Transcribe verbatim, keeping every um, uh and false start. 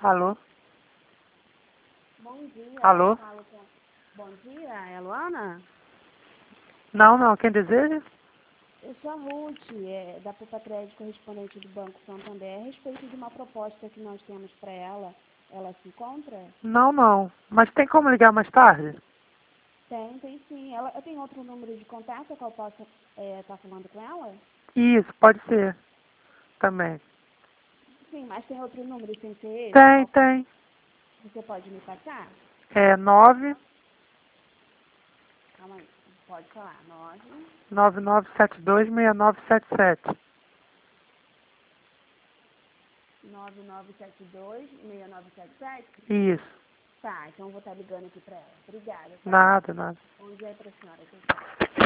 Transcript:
Alô? Bom dia, Alô? eu falo com... Bom dia, é a Luana? Não, não. Quem deseja? Eu sou a Ruth, é, da Pupa Crédito, correspondente do Banco Santander, a respeito de uma proposta que nós temos para ela. Ela se encontra? Não, não. Mas tem como ligar mais tarde? Tem, tem sim. Ela, eu tenho outro número de contato a qual posso estar falando com ela? Isso, pode ser. Também. Sim, mas tem outro número sem ser esse? Tem, Qual tem. você pode me passar? É nove Calma aí, pode falar. nove nove nove sete dois seis nove sete sete. nove nove sete dois seis nove sete sete? Isso. Tá, então eu vou estar ligando aqui para ela. Obrigada, tá? Nada, nada. Bom dia para a senhora. Tchau, tchau.